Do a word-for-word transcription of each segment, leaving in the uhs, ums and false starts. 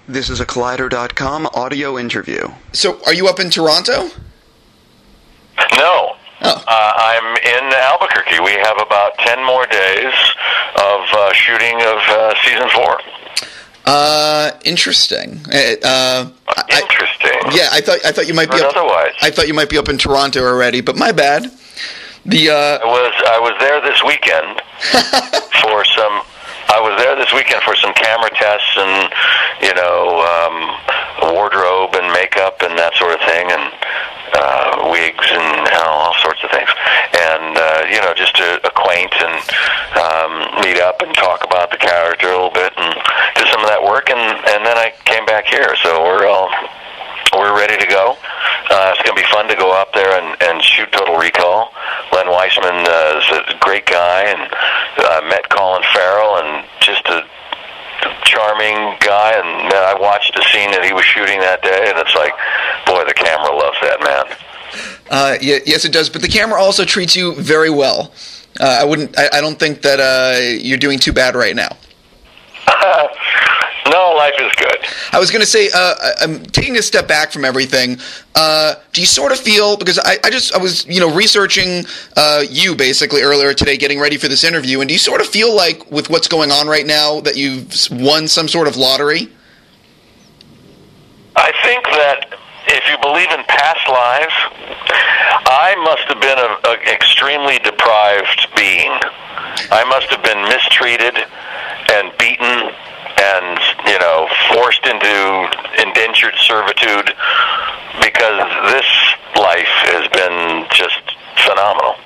This is a Collider dot com audio interview. So, are you up in Toronto? No. Oh. Uh, I'm in Albuquerque. We have about ten more days of uh, shooting of uh, season four. Uh, interesting. Uh, interesting. I, yeah, I thought I thought you might be but up. Otherwise, I thought you might be up in Toronto already, but my bad. The uh, I was I was there this weekend for some. I was there this weekend for some camera tests and, you know, um, wardrobe and makeup and that sort of thing, and uh, wigs and you know, all sorts of things. And, uh, you know, just to acquaint and um, meet up and talk about the character a little bit and do some of that work. And, and then I came back here, so we're all... We're ready to go. Uh, it's going to be fun to go up there and, and shoot Total Recall. Len Weissman uh, is a great guy, and uh, met Colin Farrell, and just a charming guy. And man, I watched the scene that he was shooting that day, and it's like, boy, the camera loves that man. Uh, yeah, yes, it does. But the camera also treats you very well. Uh, I wouldn't. I, I don't think that uh, you're doing too bad right now. No, life is good. I was going to say, uh, I'm taking a step back from everything. Uh, do you sort of feel, because I, I just, I was, you know, researching uh, you basically earlier today, getting ready for this interview, and do you sort of feel like with what's going on right now that you've won some sort of lottery? I think that if you believe in past lives, I must have been an extremely deprived being. I must have been mistreated and beaten and, you know, forced into indentured servitude, because this life has been just phenomenal.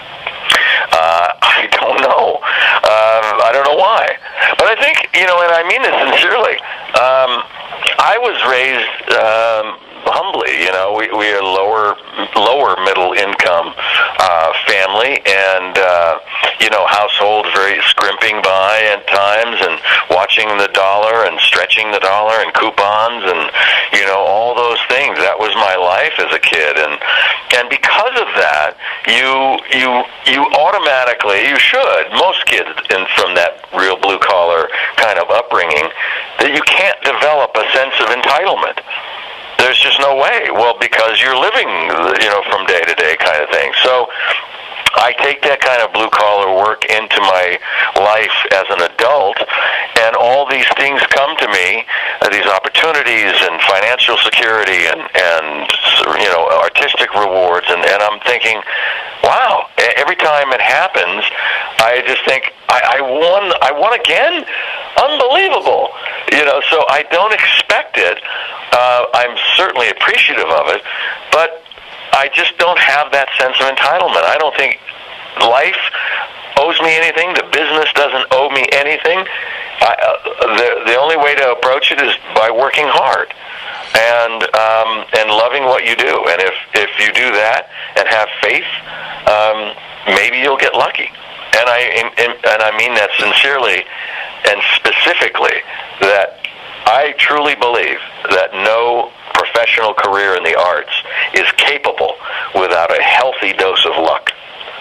Uh, I don't know. Um, I don't know why. But I think, you know, and I mean this sincerely, um, I was raised um, humbly. You know, we, we are lower lower middle income uh, family, and uh, you know, household very scrimping by at times, and watching the dollar and stretching the dollar and coupons and you know all those things. That was my life as a kid, and and because of that, you you you automatically you should most kids in from that real blue collar kind of upbringing that you can't develop a sense of entitlement. There's just no way. Well, because you're living, you know, from day to day kind of thing. So I take that kind of blue-collar work into my life as an adult, and all these things come to me, uh, these opportunities and financial security and, and you know, artistic rewards, and, and I'm thinking, wow, every time it happens, I just think, I, I won, I won again? Unbelievable. You know, so I don't expect it. Uh, I'm certainly appreciative of it, but I just don't have that sense of entitlement. I don't think life owes me anything. The business doesn't owe me anything. I, uh, the the only way to approach it is by working hard and um, and loving what you do. And if if you do that and have faith, um, maybe you'll get lucky. And I and, and I mean that sincerely and specifically. That I truly believe that no professional career in the arts is capable without a healthy dose of luck.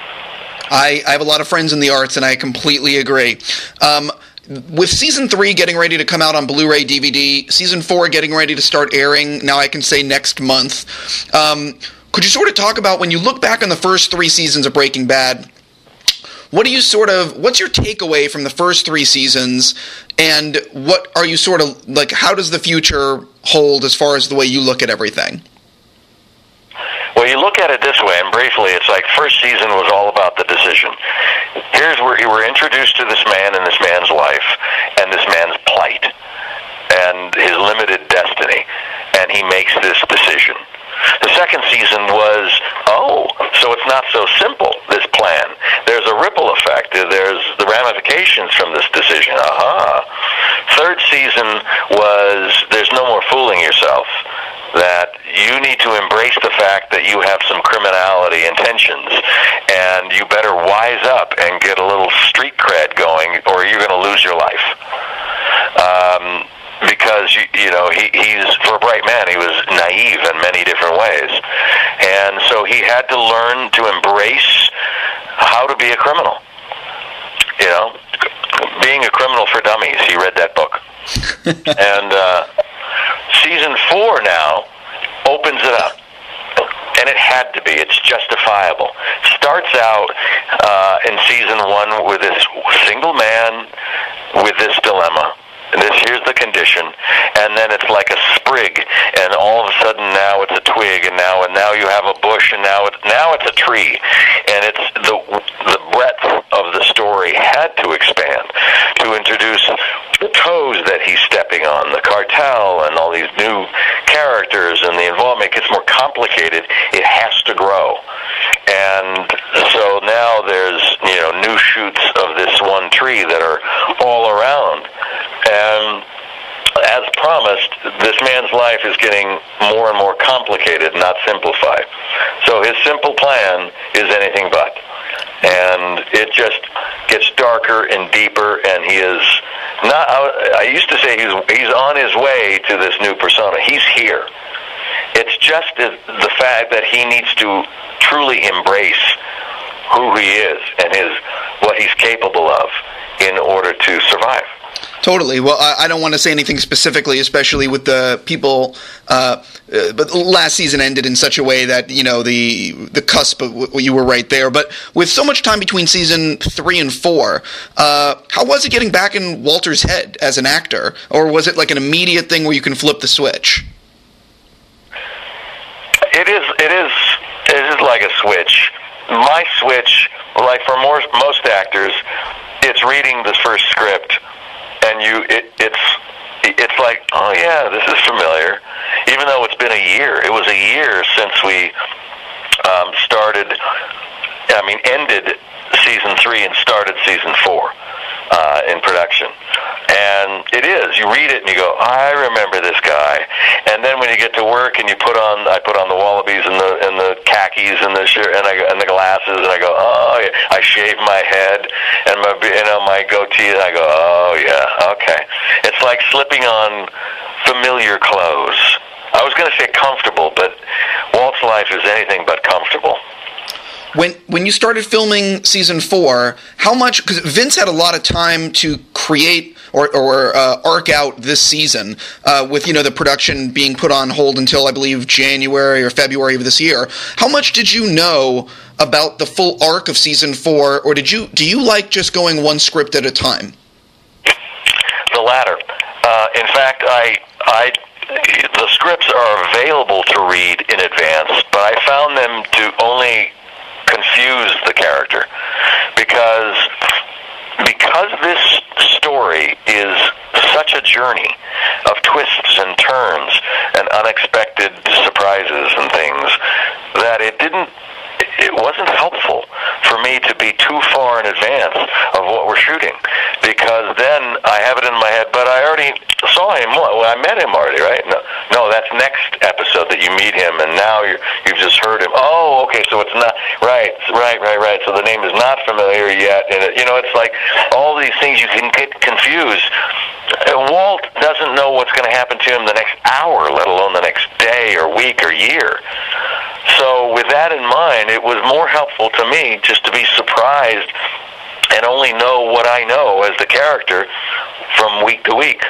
I, I have a lot of friends in the arts, and I completely agree. Um, with season three getting ready to come out on Blu-ray D V D, season four getting ready to start airing, now I can say next month, um, could you sort of talk about, when you look back on the first three seasons of Breaking Bad, what do you sort of, what's your takeaway from the first three seasons, and what are you sort of, like, how does the future hold as far as the way you look at everything? Well, you look at it this way, and briefly, it's like first season was all about the decision. Here's where you were introduced to this man and this man's life, and this man's plight, and his limited destiny, and he makes this decision. The second season was, oh, so it's not so simple, this plan. There's a ripple effect. There's the ramifications from this decision. Aha. Third season was, there's no more fooling yourself. That you need to embrace the fact that you have some criminality intentions, and you better wise up and get a little street cred going, or you're going to lose your life. Um... Because, you, you know, he, he's, for a bright man, he was naive in many different ways. And so he had to learn to embrace how to be a criminal. You know, being a criminal for dummies. He read that book. and uh, season four now opens it up. And it had to be. It's justifiable. Starts out uh, in season one with this single man with this dilemma. And this here's the condition, and then it's like a sprig, and all of a sudden now it's a twig, and now and now you have a bush, and now it's now it's a tree, and it's the the breadth of the story had to expand to introduce the toes that he's stepping on, the cartel, and all these new characters, and the involvement gets more complicated. It has to grow, and so now there's you know new shoots of this one tree that are all around. And as promised, this man's life is getting more and more complicated, not simplified. So his simple plan is anything but. And it just gets darker and deeper, and he is not, I used to say he's, he's on his way to this new persona. He's here. It's just the fact that he needs to truly embrace who he is and his what he's capable of in order to survive. Totally. Well, I, I don't want to say anything specifically, especially with the people. Uh, uh, but last season ended in such a way that you know the the cusp of w- you were right there. But with so much time between season three and four, uh, how was it getting back in Walter's head as an actor, or was it like an immediate thing where you can flip the switch? It is. It is. It is like a switch. My switch, like for more, most actors, it's reading the first script. And you, it, it's, it's like, oh yeah, this is familiar. Even though it's been a year, it was a year since we um, started. I mean, ended season three and started season four uh, in production. And it is. You read it and you go, I remember this guy. And then when you get to work and you put on, I put on the wallabies and the and the khakis and the shirt and I and the glasses and I go, oh, yeah. I shave my head and my you know my goatee and I go, oh yeah, okay. It's like slipping on familiar clothes. I was going to say comfortable, but Walt's life is anything but comfortable. When when you started filming season four, how much? Because Vince had a lot of time to create or or uh, arc out this season, uh, with you know the production being put on hold until I believe January or February of this year. How much did you know about the full arc of season four, or did you do you like just going one script at a time? The latter. Uh, in fact, I I. The scripts are available to read in advance, but I found them to only confuse the character because because this story is such a journey of twists and turns and unexpected surprises and things that it didn't it wasn't helpful for me to be too far in advance of what we're shooting, because then I have it in my head, but I already saw him. Well, I met him already, right? No, no, that's next episode that you meet him, and now you're, you've just heard him. Oh, okay, so it's not, right, right, right, right, so the name is not familiar yet, and it, you know, it's like all these things you can get confused. Walt doesn't know what's going to happen to him the next hour, let alone the next day or week or year. So with that in mind, it was more helpful to me just to be surprised and only know what I know as the character from week to week.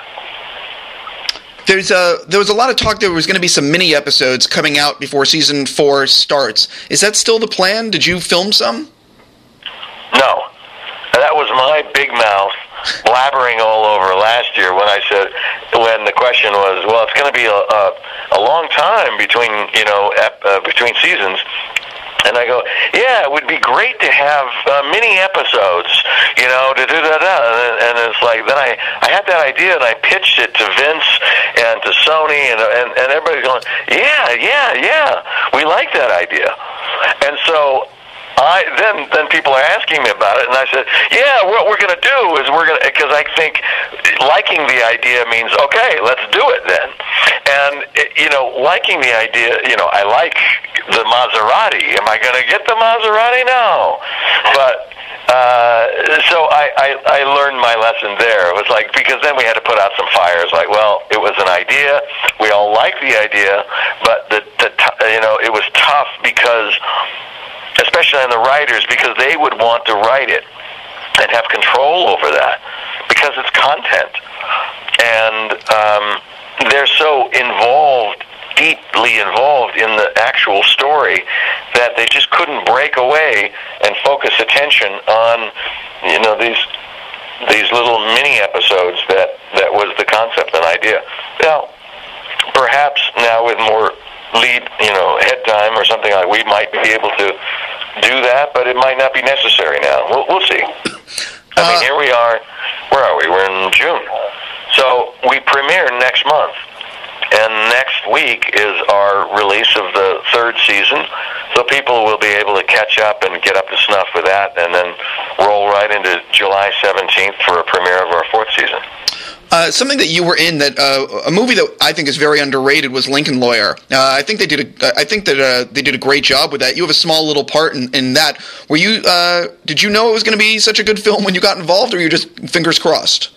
There's a, there was a lot of talk there was going to be some mini episodes coming out before season four starts. Is that still the plan? Did you film some? No. That was my big mouth blabbering all over last year when I said, when the question was, well, it's going to be a, a, a long time between, you know, ep, uh, between seasons. And I go, yeah, it would be great to have uh, mini episodes, you know, to do that. And, and it's like, then I, I had that idea and I pitched it to Vince and to Sony and, and, and everybody's going, yeah, yeah, yeah, we like that idea. And so I then then people are asking me about it, and I said, yeah, what we're going to do is we're going to, because I think liking the idea means, okay, let's do it then. And, it, you know, liking the idea, you know, I like the Maserati. Am I going to get the Maserati? No. But, uh, so I, I, I learned my lesson there. It was like, because then we had to put out some fires, like, well, it was an idea. We all liked the idea, but, the, the you know, it was tough because, especially on the writers, because they would want to write it and have control over that because it's content. And um, they're so involved deeply involved in the actual story that they just couldn't break away and focus attention on, you know, these these little mini episodes that, that was the concept and idea. Now, perhaps now with more lead, you know, head time or something like, we might be able to do that, but it might not be necessary now. We'll, we'll see. I mean, here we are. Where are we? We're in June. So we premiere next month. And next week is our release of the third season. So people will be able to catch up and get up to snuff with that, and then roll right into July seventeenth for a premiere of our fourth season. Uh, something that you were in, that uh, a movie that I think is very underrated, was Lincoln Lawyer. Uh, I think they did. A, I think that uh, they did a great job with that. You have a small little part in, in that. Were you? Uh, did you know it was going to be such a good film when you got involved, or were you just fingers crossed?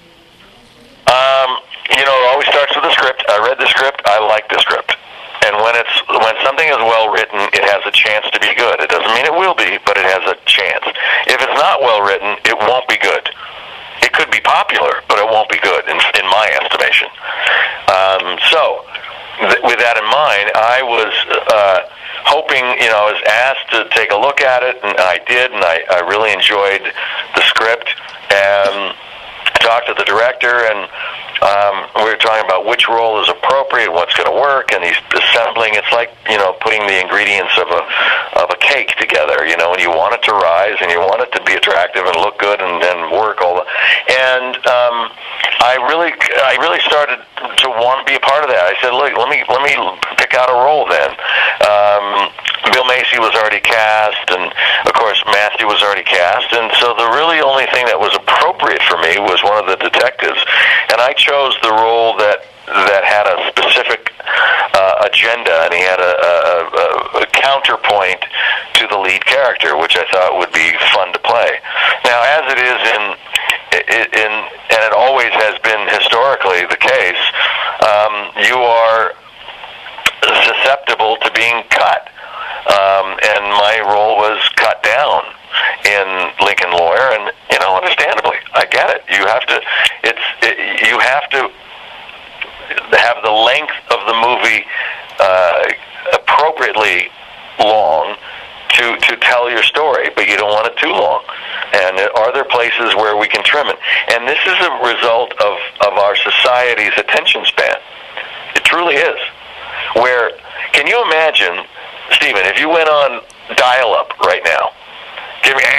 Um, you know, it always starts with the script. I read the script. I like the script. And when it's when something is well written, it has a chance to be good. It doesn't mean it will be, but it has a chance. If it's not well written, it won't be good. It could be popular, but it won't be good, in, in my estimation. Um, so, th- with that in mind, I was uh, hoping, you know, I was asked to take a look at it, and I did, and I, I really enjoyed the script, and talked to the director, and um, we were talking about which role is appropriate, what's going to work, and he's assembling. It's like, you know, putting the ingredients of a of a cake together, you know, and you want it to rise, and you want it to be attractive and look good, and, and work all the. And um, I really, I really started to want to be a part of that. I said, look, let me let me pick out a role then. Um, Bill Macy was already cast, and of course Matthew was already cast, and so the really only thing that was appropriate for me was one of the detectives, and I chose the role that that had a specific uh, agenda, and he had a, a, a, a counterpoint to the lead character, which I thought would be fun to play. Now, as it is in in and it always has been historically the case, um, you are susceptible to being cut. Um, and my role was cut down in Lincoln Lawyer, and, you know, understandably, I get it. You have to, it's, it, you have to have the length of the movie uh, appropriately long to to tell your story, but you don't want it too long. And are there places where we can trim it? And this is a result of, of our society's attention span. It truly is. Where, can you imagine, Stephen, if you went on dial-up right now, give me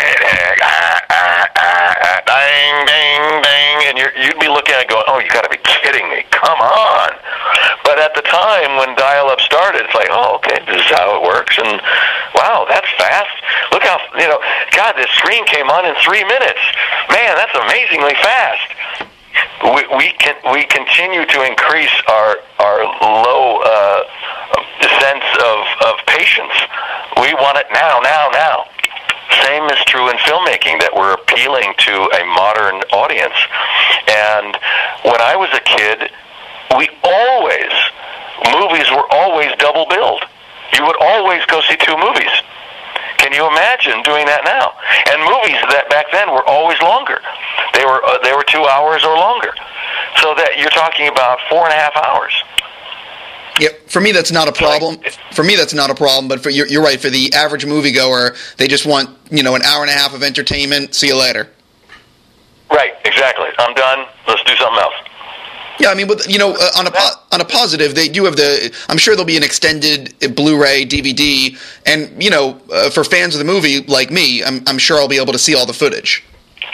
ding, ding, ding, and you're, you'd be looking at it going, oh, you got to be kidding me, come on. But at the time when dial-up started, it's like, oh, okay, this is how it works, and wow, that's fast. Look how, you know, God, this screen came on in three minutes. Man, that's amazingly fast. We we can we continue to increase our our low uh, sense of, of patience. We want it now, now, now. Same is true in filmmaking, that we're appealing to a modern audience. And when I was a kid, we always, movies were always double billed. You would always go see two movies. Can you imagine doing that now? And movies that back then were always longer. They were uh, they were two hours or longer. So that you're talking about four and a half hours. Yeah, for me that's not a problem. For me that's not a problem, but for you're, you're right. For the average moviegoer, they just want, you know, an hour and a half of entertainment. See you later. Right, exactly. I'm done. Let's do something else. Yeah, I mean, with, you know, uh, on a po- on a positive, they do have the. I'm sure there'll be an extended Blu-ray, D V D, and you know, uh, for fans of the movie like me, I'm I'm sure I'll be able to see all the footage.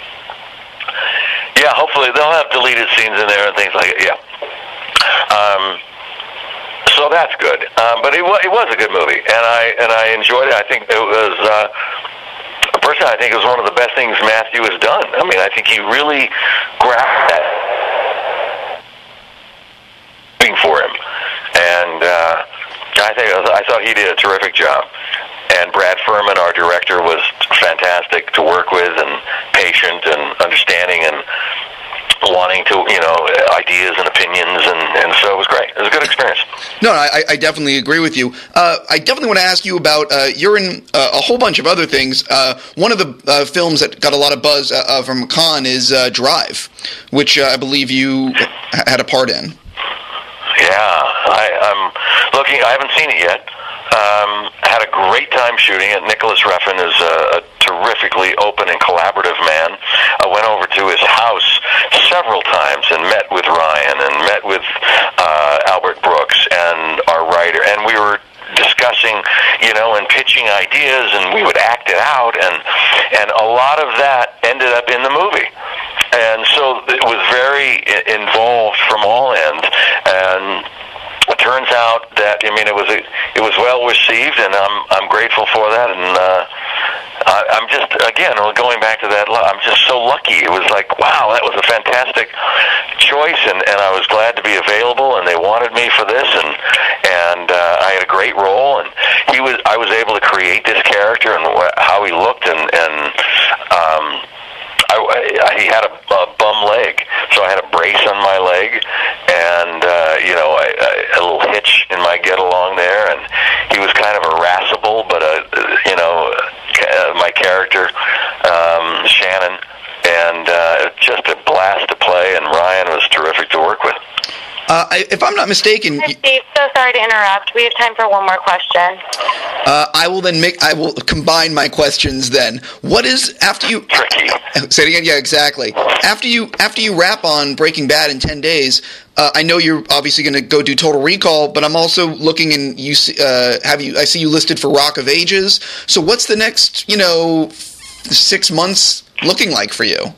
Yeah, hopefully they'll have deleted scenes in there and things like it. Yeah. Um. So that's good. Um, but it was it was a good movie, and I and I enjoyed it. I think it was. Uh, personally, I think it was one of the best things Matthew has done. I mean, I think he really grabbed that for him, and uh, I think I thought he did a terrific job. And Brad Furman, our director, was fantastic to work with, and patient and understanding, and wanting to, you know, ideas and opinions, and, and so it was great. It was a good experience. No, I, I definitely agree with you. Uh, I definitely want to ask you about, uh, you're in uh, a whole bunch of other things. Uh, one of the uh, films that got a lot of buzz uh, from Cannes is uh, Drive, which uh, I believe you had a part in. Yeah, I, I'm looking. I haven't seen it yet. Um, had a great time shooting it. Nicholas Refn is a, a terrifically open and collaborative man. I went over to his house several times and met with Ryan and met with uh, Albert Brooks and our writer, and we were discussing, you know, and pitching ideas, and we would act it out, and and a lot of that ended up in the movie. And so it was very involved from all ends, and it turns out that, I mean, it was a, it was well received, and I'm I'm grateful for that, and uh, I, I'm just, again, going back to that, I'm just so lucky. It was like, wow, that was a fantastic choice, and, and I was glad to be available, and they wanted me for this, and and uh, I had a great role, and he was I was able to create this character and wh- how he looked, and and um, I, I, he had a, a bum leg, so I had a brace on my leg, and uh, you know, I, I, a little hitch in my get along there, and he was kind of irascible, but uh, you know, uh, my character, um, Shannon, and uh, just a blast to play, and Ryan was terrific to work with. Uh, I, if I'm not mistaken, Hi, Steve. So sorry to interrupt. We have time for one more question. Uh, I will then make. I will combine my questions. Then, what is after you? Tricky. Say it again. Yeah, exactly. After you, after you wrap on Breaking Bad in ten days, uh, I know you're obviously going to go do Total Recall, but I'm also looking and you see, uh, have you? I see you listed for Rock of Ages. So, what's the next, you know, six months looking like for you?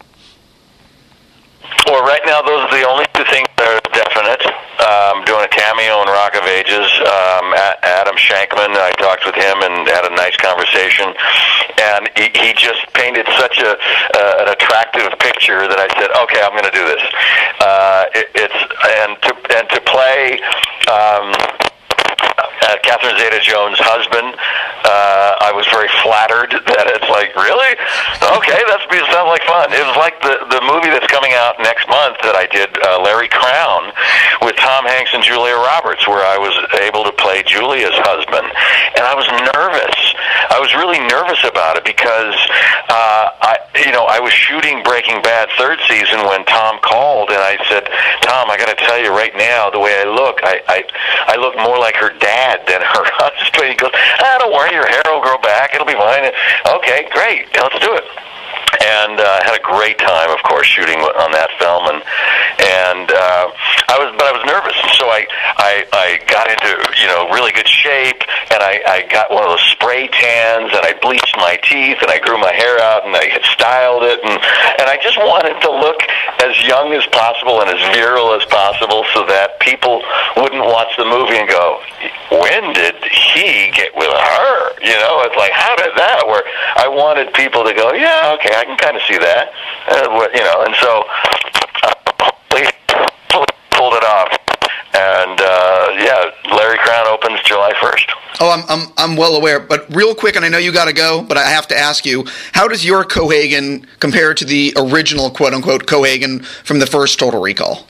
Well, right now, those are the only two things that are definite. Um, doing a cameo in Rock of Ages. Um, Adam Shankman, I talked with him and had a nice conversation, and he, he just painted such a uh, an attractive picture that I said, okay, I'm going to do this. Uh, it, it's and to and to play um, uh, Catherine Zeta-Jones' husband. Uh, I was very flattered that it's like, really? Okay, that sounds like fun. It was like the, the movie that's coming out next month that I did, uh, Larry Crown, with Tom Hanks and Julia Roberts, where I was able to play Julia's husband. And I was nervous. I was really nervous about it because, uh, I, you know, I was shooting Breaking Bad third season when Tom called, and I said, Tom, I got to tell you right now, the way I look, I, I, I look more like her dad than her husband. He goes, ah, don't worry, your hair will grow back, it'll be fine. Okay, great, let's do it. And uh, had a great time, of course, shooting on that film, and and uh, I was, but I was nervous, so I, I I got into, you know, really good shape, and I, I got one of those spray tans, and I bleached my teeth, and I grew my hair out, and I had styled it, and and I just wanted to look as young as possible and as virile as possible, so that people wouldn't watch the movie and go, when did he get with her? You know, it's like, how did that work? I wanted people to go, yeah, okay, I can kind of see that, uh, you know, and so uh, pulled it off, and uh, yeah, Larry Crown opens July first. Oh, I'm I'm I'm well aware, but real quick, and I know you got to go, but I have to ask you, how does your Cohagen compare to the original quote unquote Cohagen from the first Total Recall?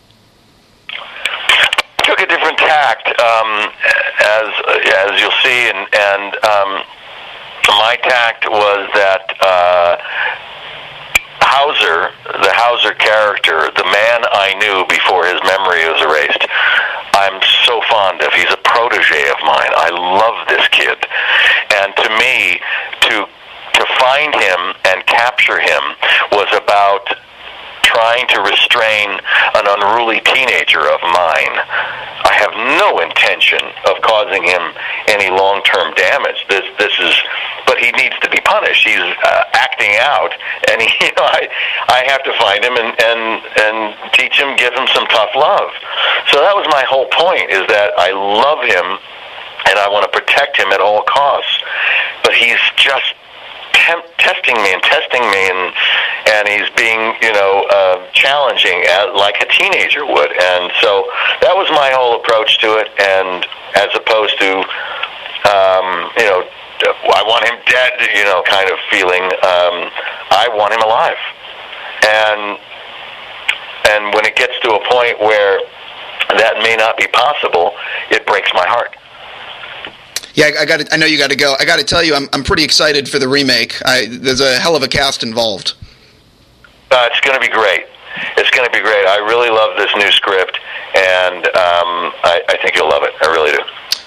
Took a different tact, um, as as you'll see, and and. Um, My tact was that uh, Hauser, the Hauser character, the man I knew before his memory was erased, I'm so fond of. He's a protege of mine. I love this kid. And to me, to to find him and capture him was about trying to restrain an unruly teenager of mine. I have no intention of causing him any long-term damage. This, this is, but he needs to be punished. He's uh, acting out, and he, you know, I, I have to find him and, and and teach him, give him some tough love. So that was my whole point: is that I love him, and I want to protect him at all costs. But he's just Temp- testing me and testing me, and and he's being, you know, uh, challenging as, like a teenager would. And so that was my whole approach to it. And as opposed to, um, you know, I want him dead, you know, kind of feeling. Um, I want him alive. And and when it gets to a point where that may not be possible, it breaks my heart. Yeah, I got. I know you got to go. I got to tell you, I'm I'm pretty excited for the remake. I, there's a hell of a cast involved. Uh, it's going to be great. It's going to be great. I really love this new script, and um, I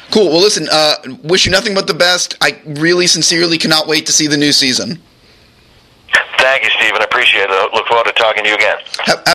Cool. Well, listen, uh, wish you nothing but the best. I really sincerely cannot wait to see the new season. Thank you, Stephen. I appreciate it. Look forward to talking to you again. Ha-